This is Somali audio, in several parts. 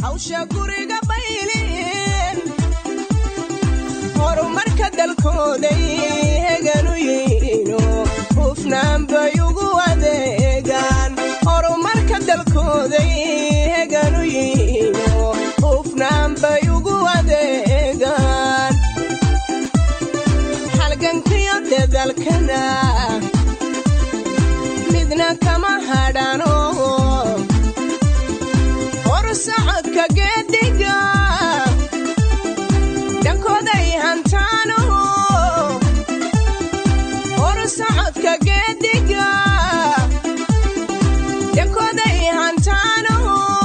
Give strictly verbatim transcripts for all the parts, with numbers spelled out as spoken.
hawsha guriga baylin horumarka dalkooday heganu yiino hufnaan bay ugu adeegaan horumarka dalkooday heganu yiino hufnaan bay ugu adeegaan halgankiyo dadalkana midna kama hadhano horsocodka geediga dhankooday hantaano horsocodka geediga dhankooday hantaano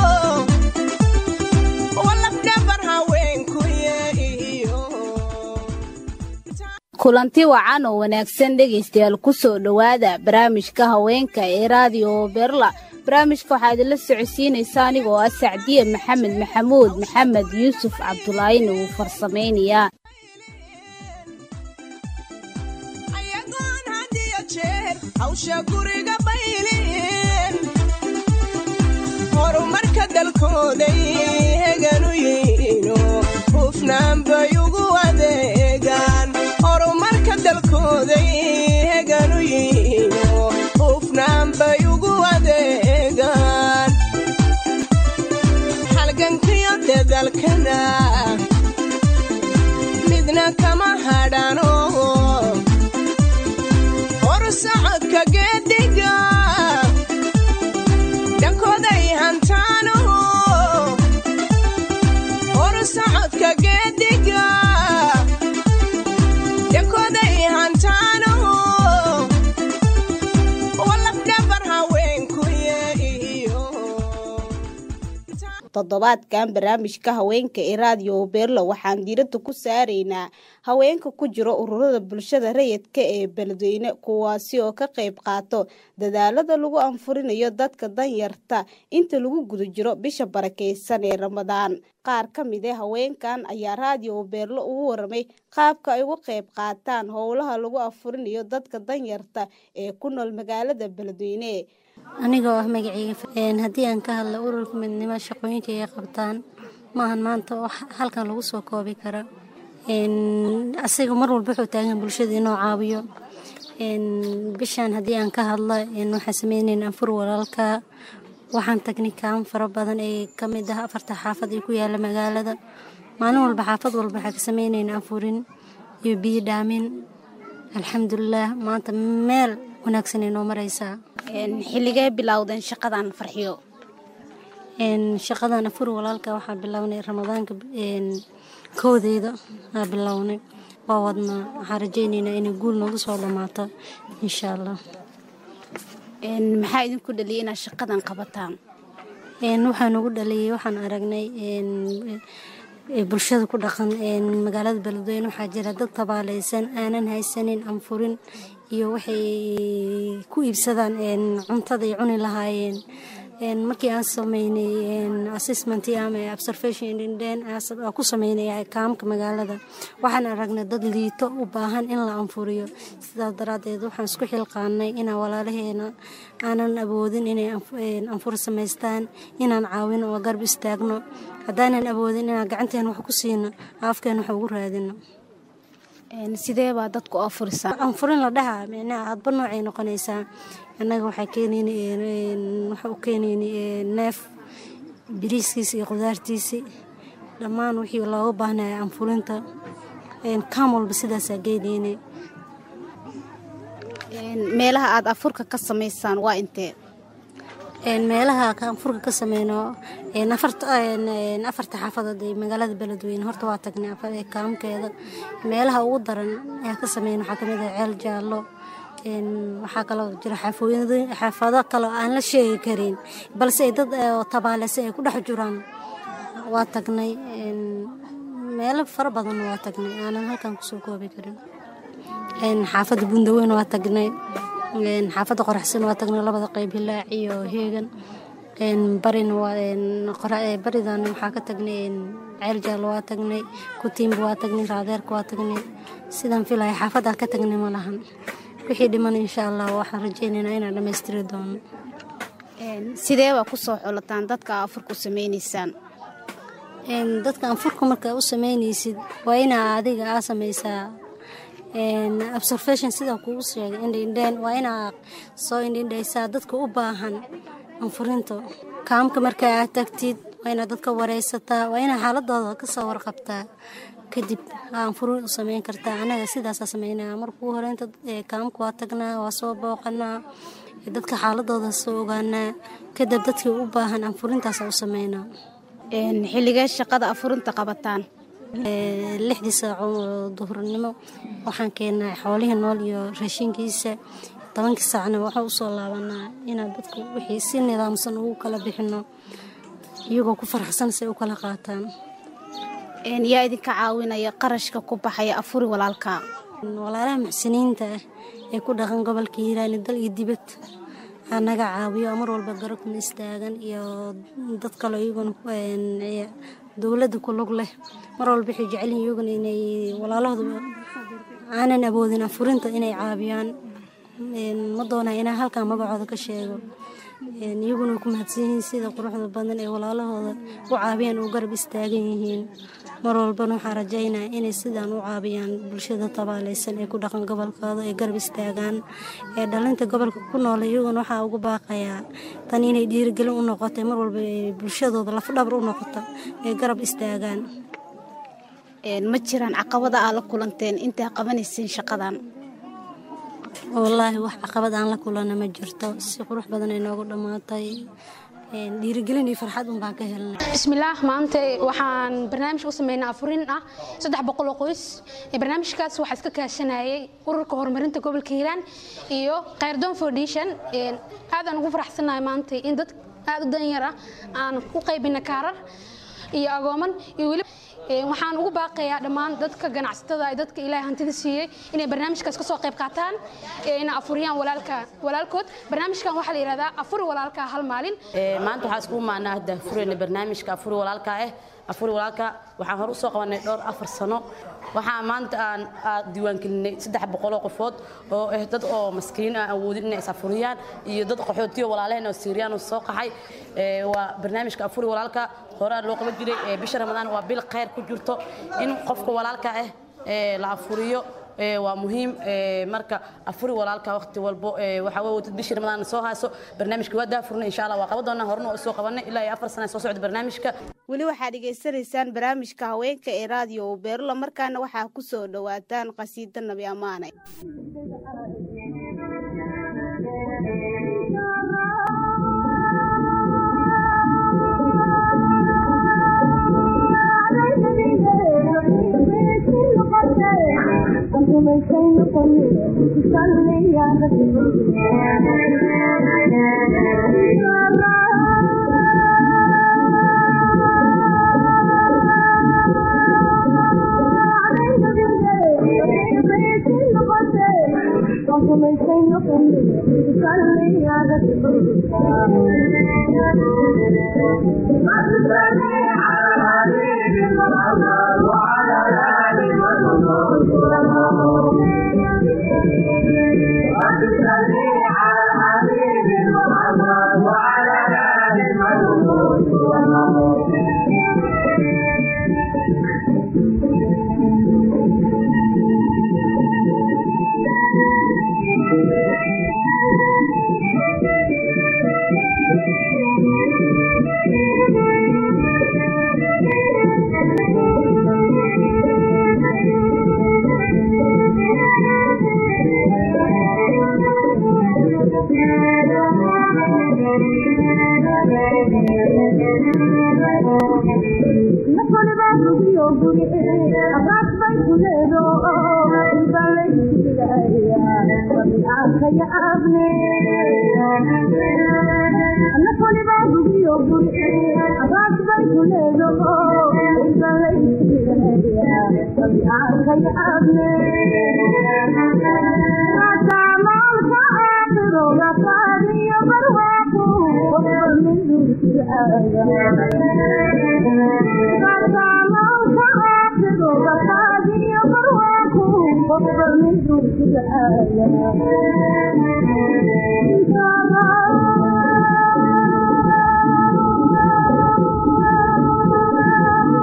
walafdhabar haweenku yeeyo kulanti wacan oo wanaagsan dhegeystayaal ku soo dhawaada barnaamijka haweenka ee raadiyo Berla barnaamijka waxaa idin la socodsiinaysaa anigoo ah Sacdiye Maxamed Maxamuud Maxamed Yuusuf Cabdullaahi oo farsameynaya ayagoon hadiyo jeer hawsha guriga baylin horumarka dalkooday heganu yiino hufnaan bay ugu adeegaan horumarka dalkooday heganu yiino hufnaan bay ugu adeegaan halgankiyo dadalkana midna kama hadhano horsocodka geediga dhankooday hantaano horsocodka geediga dhankooday hantaano walafdhabar haweenku yeeyo toddobaadkan barnaamijka haweenka ee raadiyo Berla waxaan diiradda ku saaraynaa haweenka ku jira ururada bulshada rayidka ee beledweyne kuwaasi oo ka qayb qaato dadaalada lagu anfurinayo dadka danyarta inta lagu guda jiro bisha barakeysan ee Ramadaan qaar ka mid ah haweenkan ayaa raadiyo Berla ugu waramay qaabka ay uga qayb qaataan howlaha lagu anfurinayo dadka danyarta ee ku nool magaalada beledweyne anigoo ah magacayga een hadii aan ka hadlo ururka midnimo shaqooyinka ay qabtaan maahan maanta halkan lagu soo koobi karo een asiga mar walba wuxuu taagan bulshada inuu caawiyo een bishan hadii aan ka hadlo een waxa sameeyeen anfur walaalka waxaan technical fara badan ee kamid ah afarta xaafad ee ku yaala magaalada maalin walba xaafad walba waxa ka sameeyeen anfurin iyo biyo dhaamin alxamdulillah maanta meel wanaagsan inoo maraysa een xilligee bilowdeen shaqadan farxiyo een shaqadan afur walaalka waxa bilownay ramadaanka een koodeeda aan bilownay waa wadna waxaan rajaynaynaa inay guul noogu soo dhamaato insha Allah een maxaa idinku dhaliyay inaad shaqadan qabataan een waxaan ugu dhaliyay waxaan aragnay een bulshada ku dhaqan een magaalada beledweyne waxa jira dad tabaaleysan aanan haysanin anfurin iyo waxay ku iibsadaan een cuntada ay cuni lahaayeen een markii aan sameeynay een assessment ama observation indhen asad oo ku sameeynay kaamka magaalada waxaan aragnay dad liito u baahan in la anfuriyo sidaas daraadeed waxaan isku xilqaanay inaan walaalaheena aanan awoodin inay anfur sameystaan inaan caawin oo garb istaagno hadaanan awoodin inaan gacanteena wax ku siino afkeena wax ugu raadino een sidee baa dadku afurisaa anfurin la dhahaa macnaha hadba noocay noqonaysaa anaga waxa keeneen waxa u keeneen neef biriiskiisa iyo qudaartiisa dhamaan wixii looga baahnaa anfurinta een kaamol sidaas geedeenay een meelaha aad afurka ka sameeysan waa intee een meelaha ka anfurka ka sameeyno een afarta een afarta xaafadood ee magaalada beledweyne horta waa tagnay afar kaamkeeda meelaha ugu daran ee ka sameeyno waxa kamid ah ceel jaallo een waxa kale oo jira xaafooyinada xaafado kale aan la sheegi karin balse dad tabaaleysan ay ku dhex jiraan waa tagnay een meelo fara badan waa tagnay aanan halkan ku soo koobi karin een xaafada bundaweyn waa tagnay een xaafada qoraxsan waa tagnay labada qayb hilaac iyo heegan een barin waa een qoraa baridan waxa ka tagnay een ceel jaal waa tagnay kutiim waa tagnay raadeerka waa tagnay sidan filay xaafada ka tagnay malahan wixii dhiman insha Allah waxaan rajaynaynaa inaan dhameystiri doono een sidee waa ku soo xulataan dadka afurku sameeynaysan een dadka anfurka marka u sameynaysid waa ina adiga aa sameysaa een observation sida kugu sheegay indhindheen waa ina soo indhindheysaa dadka u baahan anfurinta kaamka marka aad tagtid waa ina dadka wareysataa waa ina xaaladooda ka soo warqabtaa kadib aan furin u sameyn kartaa anaga sidaas sameynaa markuu horeynta kaamka waa tagnaa waa soo booqanaa dadka xaaladooda soo ogaanaa kadib dadkii u baahan aan furintaas u sameynaa een xilliga shaqada afurinta qabataan ee lixdii saaco duhurnimo waxaan keenaa xoolaha nool iyo raashinkiisa tobankii saacna waxa u soo laabanaa ina dadku wixii si nidaamsan ugu kala bixino iyagoo ku faraxsan si u kala qaataan een yaa idinka caawinaya qarashka ku baxaya afuri walaalka walaalaha muxsiniinta ee ku dhaqan gobolka Hiiraan dal iyo dibad anaga caawiyo mar walba garab ku istaagan iyo dad kale iyaguna dawladda ku lug leh mar walba waxay jecel yihiin inay walaalahooda aanan awoodin afurinta inay caawiyaan ma doonaa inaan halkaan magacooda ka sheego iyaguna ku mahadsan yihiin sida quruxda badan ee walaalahooda u caawiyaan oo garab istaagan yihiin mar walba waxaan rajaynaa inay sidaan u caawiyaan bulshada tabaaleysan ee ku dhaqan gobolkooda ee garab istaagaan ee dhalinta gobolka ku nool iyaguna waxaa ugu baaqayaa tan inay dhiirigelin u noqoto mar walba bulshadooda laf dhabar u noqoto ee garab istaagaan een ma jiraan caqabada aad la kulanteen inta qabanaysiin shaqadan والله wax caqabad aan la kulana ma jirto si qurux badan ay noogu dhamaatay een dhiirigelin iyo farxad un baan ka helnay bismillaah maanta waxaan barnaamij u sameynaa afurin ah saddex boqol oo qoys ee barnaamijkaas waxa iska kaashanayay ururka horumarinta gobolka Hiiraan iyo Khayrdon Foundation een aad aan ugu faraxsanahay maanta in dad aad u danyar ah aan ku qaybina kaarar iyo agooman iyo wali waxaan ugu baaqayaa dhammaan dadka ganacsatada ay dadka Ilaahay hantida siiyay inay barnaamijkaas ka soo qayb qaataan ee ina afuriyaan walaalka walaalkood barnaamijkan waxa la yiraahdaa afur walaalka hal maalin ee maanta waxa isku maanaa hada furina barnaamijka afur walaalka ah afur walaalka waxaan hor u soo qabanay dhowr afar sano waxaan maanta aan diiwaan gelinay saddex boqol oo qofood oo ah dad oo maskiin ah awoodin inay safuriyaan iyo dad qaxootiyo walaalaheen oo Siiriyaan oo soo qaxay ee waa barnaamijka afur walaalka hore loo qaban jiray ee bisha Ramadaan waa bil khayr ku jirto in qofka walaalka ah ee la afuriyo ee waa muhiim ee marka afuri walaalka waqti walbo ee waxa weeye bisha Ramadaan soo haaso barnaamijka wada furna insha Allah waa qaban doonaa horna oo soo qabanay ilaa afar sano soo socda barnaamijka wali waxaad dhageysanaysaan barnaamijka haweenka ee radio Beerlo markaana waxa ku soo dhawaataan qasiida nabi amaane Thank you.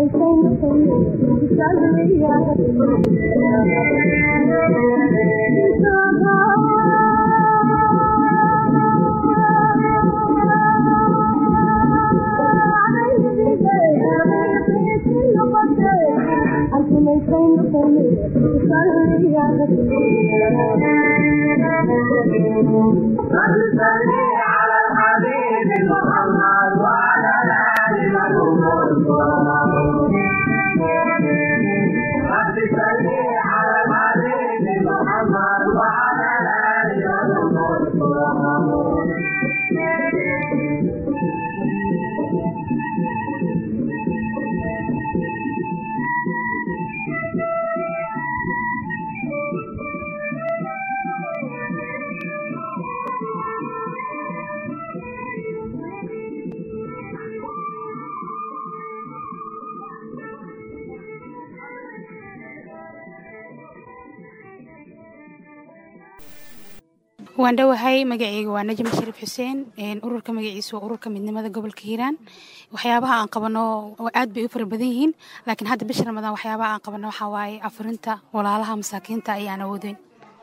waan dhawahay magacayga waa Najma Sharif Xuseen een ururka magaciisa waa ururka midnimada gobolka Hiiraan waxyaabaha aan qabano aad bay u fara badan yihiin laakiin hadda bisha Ramadaan waxyaabaha aan qabano waxa waaye afurinta walaalaha masaakiinta ayaan awoodin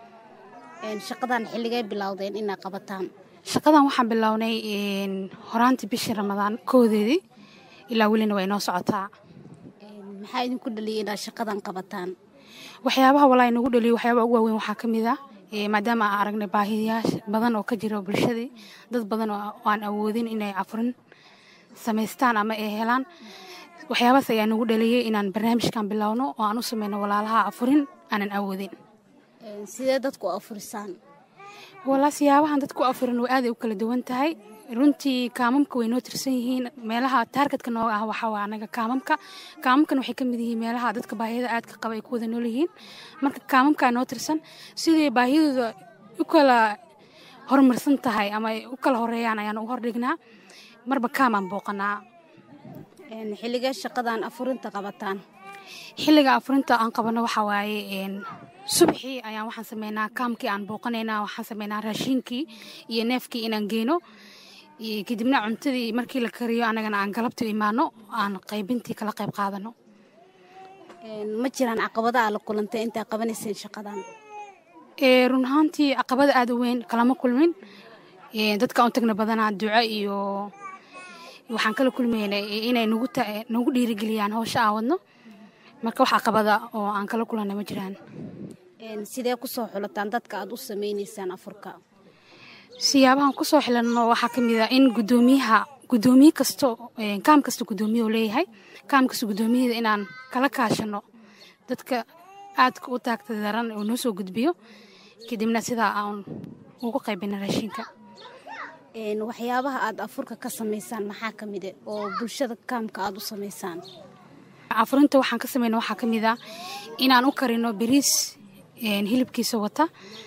een shaqadan xilligay bilowdeen in ay qabataan shaqadan waxaan bilownay een horaantii bisha Ramadaan koodeedii ilaa welina way noo socotaa een maxaa idin ku dhaliyay inaad shaqadan qabataan waxyaabaha walaa nagu dhaliyo waxyaabaha ugu weyn waxa kamid ah maadaama aan aragnay baahiyaasha badan oo ka jira bulshada dad badan oo aan awoodin inay afurin sameystaan ama ay helaan waxyaabahaas ayaa nagu dhaliyay inaan barnaamijkan bilowno oo aan u sameyno walaalaha afurin aanan awoodin sidee dadku afurisaan walaa siyaabahan dadku afurin way aad u kala duwan tahay runtii kaamamka way noo tirsan yihiin meelaha taargetka nooga ah waxa waa anaga kaamamka kaamamkan waxay ka mid yihiin meelaha dadka baahida aad ka qaba ay ku wada nool yihiin marka kaamamka noo tirsan sidii baahidooda u kala horumarsan tahay ama u kala horeeyaan ayaan u hordhignaa marba kaamaan booqanaa een xilliga shaqadan afurinta qabataan xilliga afurinta aan qabano waxa waaye een subaxii ayaan waxaan sameynaa kaamkii aan booqanaynaa waxaan sameynaa raashinkii iyo neefkii inaan geeno kadibna cuntadii markii la kariyo anagana aan galabtii imaano aan qaybintii kala qayb qaadano ma jiraan caqabado aad la kulantay inta qabanayseen shaqadan ee run ahaantii caqabado aad u weyn kalama kulmin ee dadka aan tagna badanaa duco iyo waxaan kala kulmeynay inay nagu nagu dhiirigeliyaan hawsha aan wadno marka wax caqabada oo aan kala kulanay ma jiraan een sidee ku soo xulataan dadka aad u sameeynaysan afurka siyaabahan ku soo xilano waxa kamid ah in gudoomiyaha gudoomiye kasto kaam kasto gudoomiye uu leeyahay kaam kasto gudoomiyada inaan kala kaashano dadka aad ku taagta daran oo noo soo gudbiyo kadibna sida aan ugu qaybino raashinka een waxyaabaha aad afurka ka sameeysan maxaa kamid ah oo bulshada kaamka aad u sameeysan afurinta waxaan ka sameeyno waxa kamid ah inaan u karino bariis een hilibkiisa wata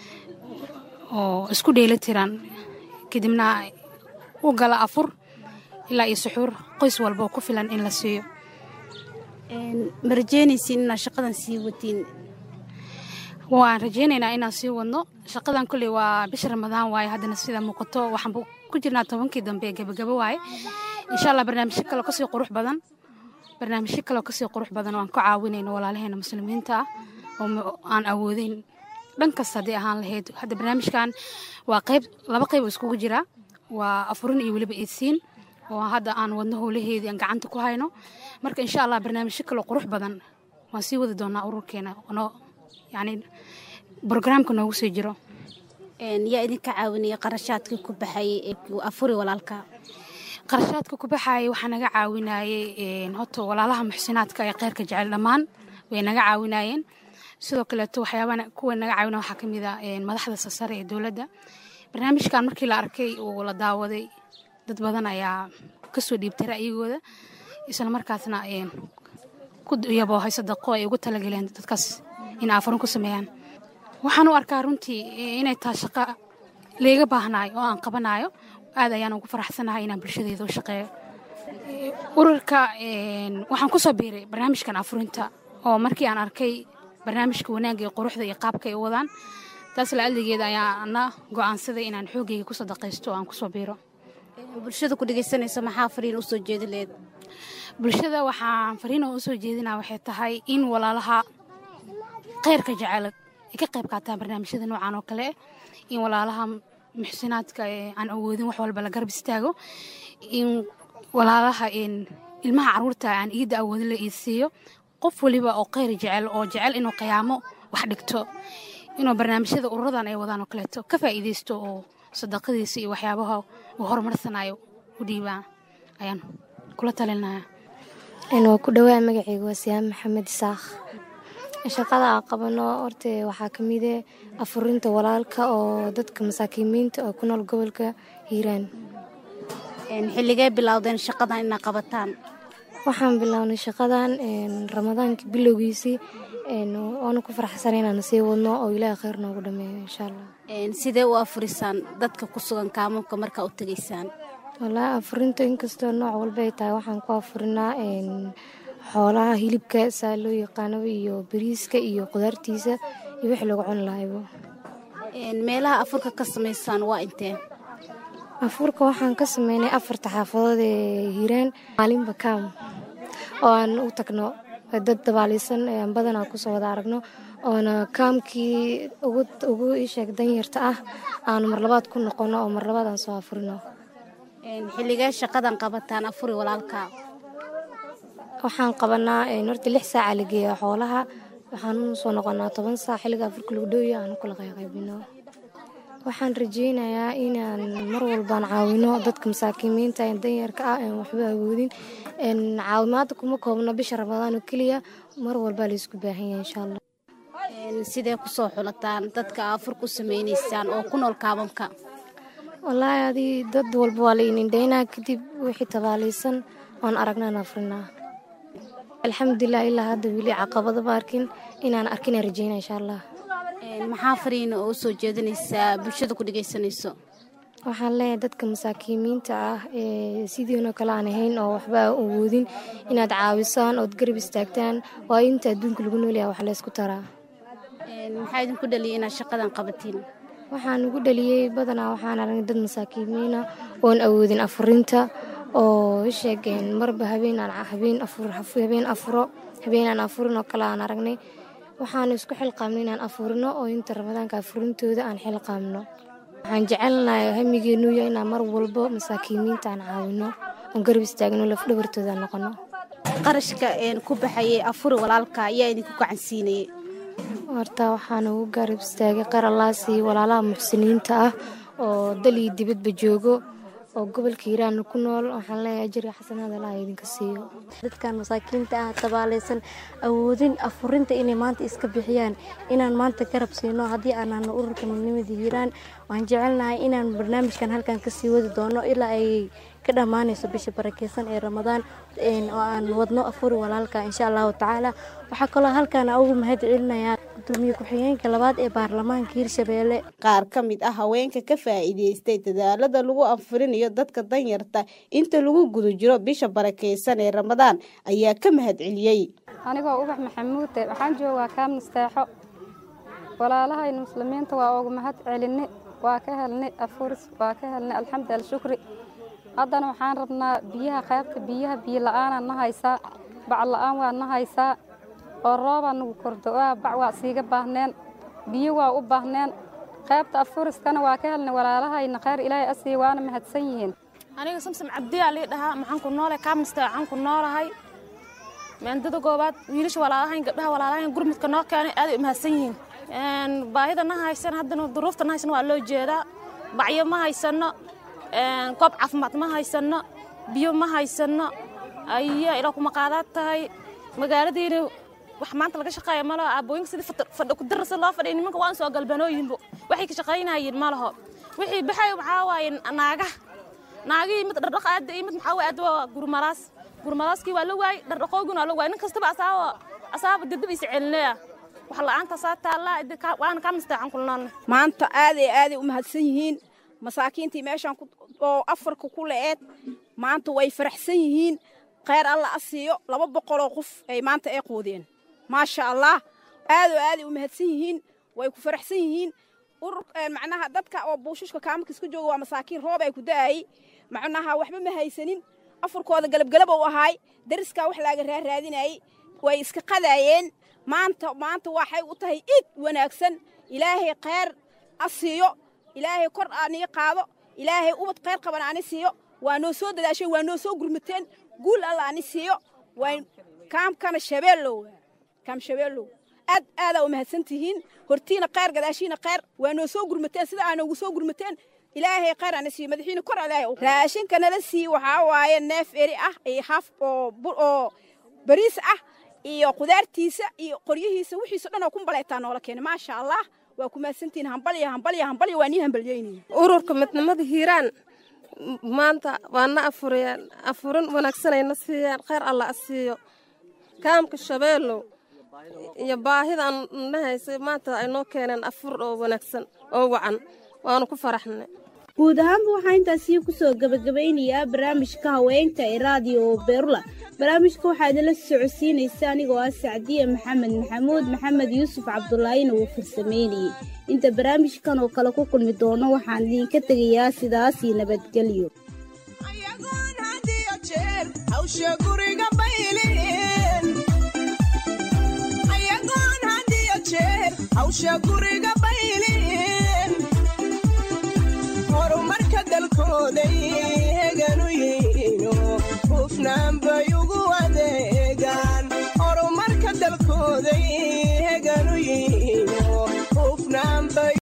oo isku dheelitiran kadibna u gala afur ilaa iyo suxuur qoys walba ku filan in la siiyo een marjeynaysiin inaad shaqadan sii watiin waan rajeynaynaa inaan sii wadno shaqadan kulli waa bisha Ramadaan waaye haddana sida muuqato waxaan ku jirnaa tobankii dambe gabagabo waaye insha Allah barnaamijyo kale oo kasii qurux badan barnaamijyo kale oo kasii qurux badan oo aan ku caawinayno walaalaheena muslimiinta ah oo aan awoodin dhankas hadii ahaan lahayd hadda barnaamijkan waa qayb laba qayb oo iskugu jira waa afurin iyo waliba eedsiin oo hadda aan wadno howlaheedii aan gacanta ku hayno marka insha Allah barnaamijyo kale oo qurux badan waan sii wadi doonaa ururkeena oo yani barnaamijka noogu soo jiro een yaa idin ka caawinaya qarashaadkii ku baxay ee afuri walaalka qarashaadka ku baxay waxa naga caawinayay een hoto walaalaha muxsinaadka ee qeyrka jecel dhamaan way naga caawinayeen sidoo kale waxyaabaha kuwa naga caawina waxa kamid ah een madaxda sare ee dawladda barnaamijkan markii la arkay oo la daawaday dad badan ayaa ka soo dhiibtay ra'yigooda isla markaasna een ku yabo hay sadaqo ay ugu talagaleen dadkaas in afurin ku sameeyaan waxaan u arkaa runtii inay tahay shaqo leega baahnaay oo aan qabanayo aad ayaan ugu faraxsanahay inaan bulshadeeda u shaqeeyo ururka een waxaan ku soo biiray barnaamijkan afurinta oo markii aan arkay barnaamijka wanaagga iyo quruxda iyo qaabka ay wadaan taas la aligeeda ayaa ana go'aansaday inaan xoogayga ku sadaqaysto oo aan ku soo biiro bulshada ku dhageysanaysa maxaa fariin u soo jeedi leed? bulshada waxaan fariin u soo jeedinaa waxay tahay in walaalaha khayrka jecel ay ka qayb qaataan barnaamijyada noocan oo kale in walaalaha muxsinaadka aan awoodin wax walba la garab istaago in walaalaha in ilmaha caruurta aan iida awoodin la iisiiyo qof waliba oo khayr jecel oo jecel inuu qiyaamo wax dhigto inuu barnaamijyada ururadan ay wadaan oo kaleeto ka faa'iideysto oo sadaqadiisa iyo waxyaabaha uu horumarsanayo u dhiibaa ayaan kula talinayaa. inuu ku dhawaa magacayga waa Siyaam Maxamed Isaaq. shaqada aan qabano horta waxaa ka mid ah afurinta walaalka oo dadka masaakiimiinta oo ku nool gobolka Hiiraan. xilligee bilowdeen shaqadan inaad qabataan? waxaan bilownay shaqadan ramadaanka bilowgiisii oona ku faraxsan inaan sii wadno oo ilaahay khayr noogu dhameeyo insha Allah. sidee u afurisaan dadka ku sugan kaamunka markaa u tegaysaan? wallaahi afurinta inkastoo nooc walba ay tahay waxaan ku afurinaa xoolaha hilibka saa loo yaqaano iyo bariiska iyo qudaartiisa iyo wixii lagu cuni lahaybo. meelaha afurka ka samaysaan waa intee? afurka waxaan ka sameynay afarta xaafadood ee Hiiraan maalinba kaam oo aan u tagno dad dabaalaysan ee badanaa ku soo wada aragno oona kaamkii ugu ugu isheeg danyarta ah aan mar labaad ku noqono oo mar labaad aan soo afurino. xilligee shaqadan qabataan afuri walaalka? waxaan qabanaa horta lix saac la geeyaa xoolaha waxaan soo noqonaa toban saac xilliga afurka lagu dhowiyo aan kula qaybino. waxaan rajeynayaa inaan mar walbaan caawino dadka masaakiimiinta ee danyarka ah ee waxba awoodin caawimaada kuma koobno bisha Ramadaan oo kaliya mar walba la isku baahan yahay insha Allah. sidee ku soo xulataan dadka afur ku sameynaysaan oo ku nool kaamamka? wallaahi adi dad walba waa la indheynaa kadib wixii tabaalaysan oon aragnaan afrinaa. alxamdulilah ilaa hadda weli caqabado ma arkin inaan arkin rajeynaa insha Allah. maxaa fariin oo soo jeedinaysaa bulshada ku dhageysanayso? waxaan leeyahay dadka masaakiimiinta ah ee sidiinoo kale aan ahayn oo waxba awoodin inaad caawisaan ood garab istaagtaan waa inta adduunka lagu nool yahay wax la isku taraa. maxaa idinku dhaliyay inaad shaqadan qabatiin? waxaan ugu dhaliyey badanaa waxaan aragnay dad masaakiimiina oon awoodin afurinta oo sheegeen marba habeen aan habeen afur habeen afuro habeen aan afurin oo kale aan aragnay waxaan isku xilqaamnay inaan afurino oo inta Ramadaanka afurintooda aan xilqaamno. waxaan jecelnahay hamigeenu yahay inaan mar walba masaakiimiinta aan caawino oo garab istaagno laf dhabartooda noqono. qarashka een ku baxayay afuri walaalka ayaa idinku gacan siinayay? horta waxaan ugu garab istaagay qaralaasi walaalaha muxsiniinta ah oo dali dibadba joogo oo gobolka Hiiraan ku nool waxaan leeyahay jir xasanaad Allah idinka siiyo. dadkan masaakiinta ah tabaalaysan awoodin afurinta inay maanta iska bixiyaan inaan maanta garab siino haddii aanan ururka midnimada Hiiraan waan jecelnahay inaan barnaamijkan halkan ka sii wadi doono ilaa ay ka dhamaanayso bisha barakeysan ee Ramadaan oo aan wadno afuri walaalka insha Allah taala. waxa kale halkan ugu mahad celinayaa gudoomiye ku-xigeenka labaad ee baarlamaanka Hiirshabeelle. qaar ka mid ah haweenka ka faa'iideystay dadaalada lagu afurinayo dadka danyarta inta lagu guda jiro bisha barakeysan ee Ramadaan ayaa ka mahad celiyay. anigoo Ubax Maxamuud waxaan joogaa kaam nasteexo walaalaha muslimiinta waa ugu mahad celinay waa ka helnay afuris waa ka helnay alxamdulillah shukri. haddana waxaan rabnaa biyaha qaybta biyaha biyo la'aan na haysaa bac la'aan waa na haysaa oo roob nagu kordo waa bac waa siiga baahneen biyo waa u baahneen qaybta afuriskana waa ka helnay walaalahayna khayr ilaahay asii waana mahadsan yihiin. aniga Samsam Cabdiya li dhahaa maxaan ku noolay kaamista waxaan ku noolahay meendada goobaad wiilasha walaalahayn gabdhaha walaalahayn gurmudka noo keenay aad u mahadsan yihiin. een baahida na haysan haddana duruufta na haysan waa loo jeedaa bacyo ma haysano een koob caafimaad ma haysano biyo ma haysano ayaa ila kuma qaadaad tahay magaaladiina wax maanta laga shaqeeyo ma laha aabooyinka sidii fadhi ku darasa loo fadhiyo nimanka waan soo galbanooyinbo waxay ka shaqeynayeen ma laho wixii baxay waxa waaye naaga naagii mid dhardhaq aad iyo mid maxaa aad waa gurmalaas gurmalaaskii waa la waay dhardhaqooguna waa la waay nin kastaba asaaba asaaba dibdib is celinaya wax la'aanta saata Allah waan ka mastaacan kulnaan maanta aad iyo aad u mahadsan yihiin masaakiintii meeshan oo afarka ku leeed maanta way faraxsan yihiin khayr Allah asiyo laba boqol oo qof ay maanta ay qoodeen ma sha Allah aad iyo aad u mahadsan yihiin way ku faraxsan yihiin urur macnaha dadka oo buushashka kaamka isku jooga waa masaakiin roob ay ku da'ay macnaha waxba ma haysanin afurkooda galab galab oo ahay dariska wax laaga raadinayay way iska qadaayeen maanta maanta waxay u tahay id wanaagsan ilaahay khayr asiyo ilaahay kor aan qaado ilaahay ubad khayr qaban aan siiyo waa noo soo dadaashay waa noo soo gurmateen guul alla aan siiyo way kaam kana shabeellow kaam shabeellow aad aad u mahadsantihiin hortiina khayr gadaashiina khayr waa noo soo gurmateen sida aan ugu soo gurmateen ilaahay khayr aan siiyo madaxiina kor ilaahay raashinka nala sii waxa waaye neef eri ah ee haf oo oo bariis ah iyo qudaartiisa iyo qoryihiisa wixiisa dhan oo ku baleetaa noola keenay ma sha Allah waa ku maasantiin hambaliya hambaliya hambaliya waa ni hambalyeynay ururka midnimada hiiraan maanta waana afuriyaan afurin wanaagsanayna siiyaan khayr Allah asiiyo kaamka shabeellow iyo baahidan nahaysay maanta ay noo keeneen afur oo wanaagsan oo wacan waanu ku faraxnay guud ahaanba waxaa intaasii kusoo gabagabeynayaa barnaamijka haweenka ee raadiyo Beerla barnaamijka waxaa idinla socodsiinaysa anigoo ah Sacdiye Maxamed Maxamuud Maxamed Yuusuf Cabdullaahina uu farsameeyay inta barnaamijkan oo kale ku kulmi doono waxaan idinka tagayaa sidaas iyo nabadgelyo ayagoon hadiyo jeer hawsha guriga bayleen ayagoon hadiyo jeer hawsha guriga bayleen